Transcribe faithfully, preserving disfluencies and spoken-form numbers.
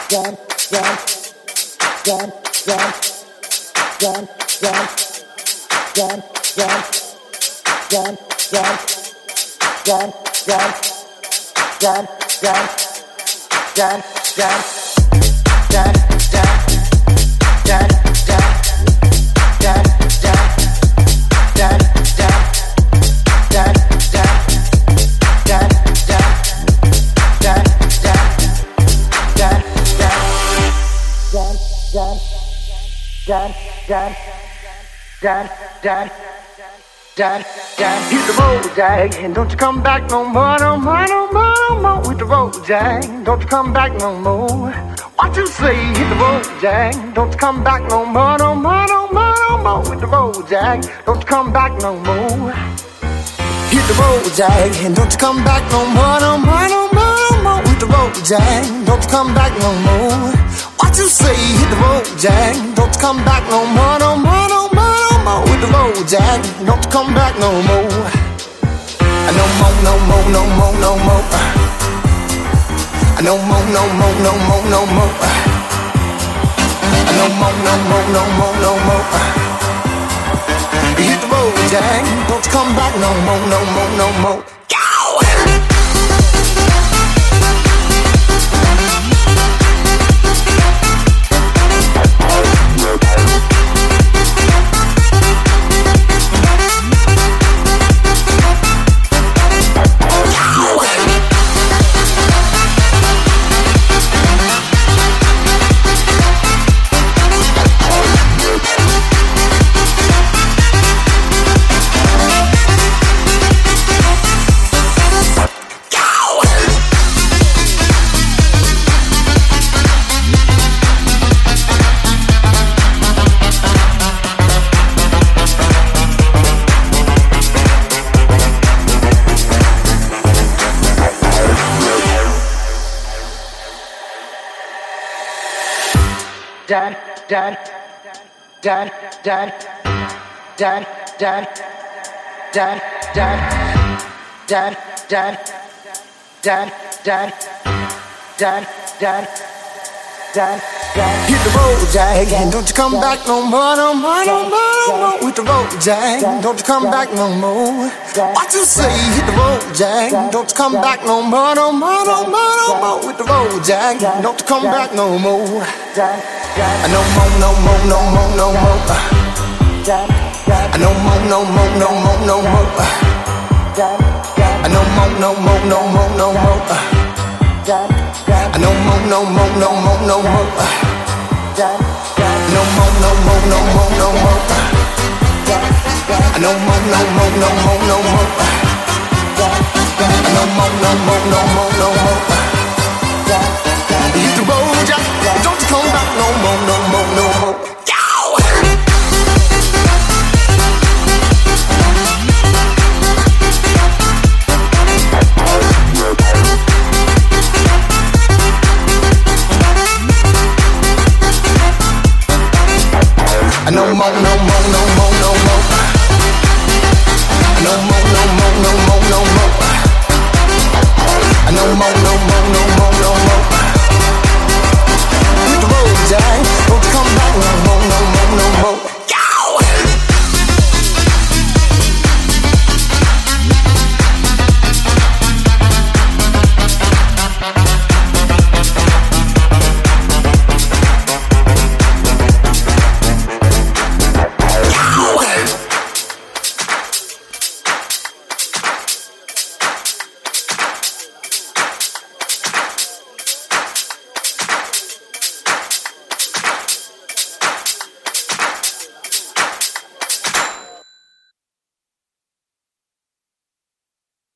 Done, done, done, done, done, done. Hit the road, Jack, and don't you come back no more, no more, no more, no more. Hit the road, Jack, don't you come back no more. What you say? Hit the road, Jack, don't you come back no more, no more, no more, no more. Hit the road, Jack, don't you come back no more. Hit the road, Jack, and don't you come back no more, no more, no more, no more. Hit the road, Jack, don't you come back no more. What you say? Hit the road, Jack, don't you come back no more, no more, no more, no more. Hit the road, Jack, don't you come back no more. No more, no more, no more, no more. No more, no more, no more, no more. No more, no more, no more, no more. Hit the road, Jack, don't you come back no more, no more, no more. Done, done, done, done, done, done, done, done, done, done, done, done, done, done, done, done. Hit the road, Jack, and don't you come back no more, no more, no more, no more. Hit the road, Jack, don't you come back no more. What you say? Hit the road, Jack, don't you come back no more, no more, no more, no more. Hit the road, Jack, don't you come back no more. No more, no more, no more, no more. No more, no more, no more, no more. No more, no more, no more, no more. No more, no more, no more, no more. No more, no more, no more, no more. No more, no more, no more, no more. No more, no more, no more, no more. Hit the road, Jack, don't you come back no more, no more, no more. No more, no more, no more.